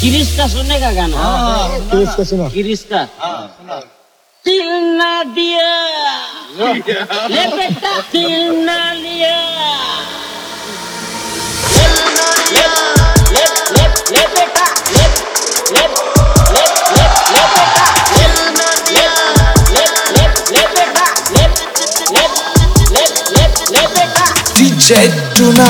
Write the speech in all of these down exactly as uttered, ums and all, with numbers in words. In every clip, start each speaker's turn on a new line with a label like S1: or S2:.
S1: किरिश का सुनने का गाना।
S2: हाँ, किरिश का सुना।
S1: किरिश का दिल ना दिया ले बेटा, दिल ना लिया ले ले ले ले बेटा, ले ले ले ले ले बेटा, दिल ना दिया ले ले ले बेटा, ले ले ले ले ले बेटा।
S3: डीजे टूना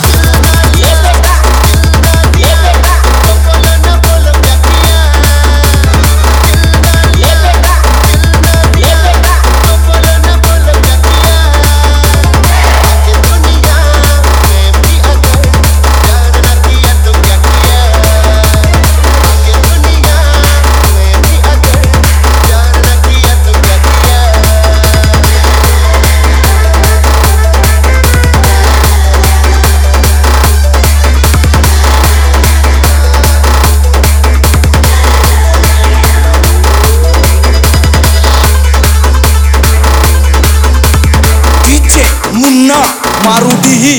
S3: मारुति ही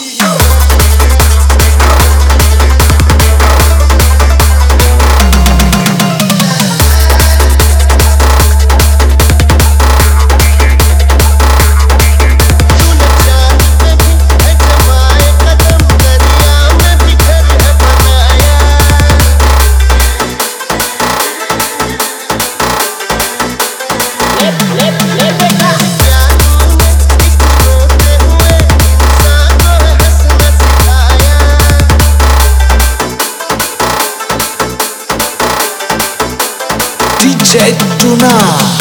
S3: डीजे टूना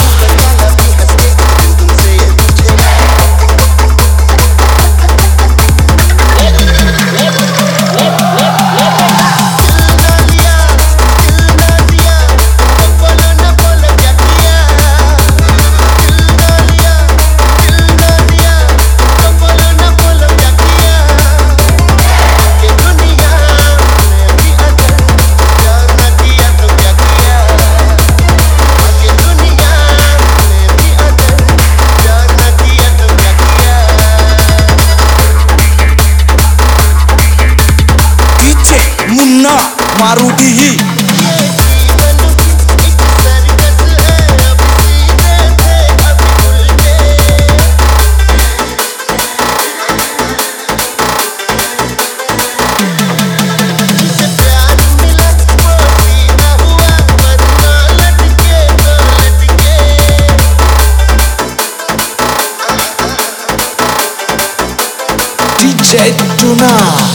S3: मारुति ही डीजे टूना।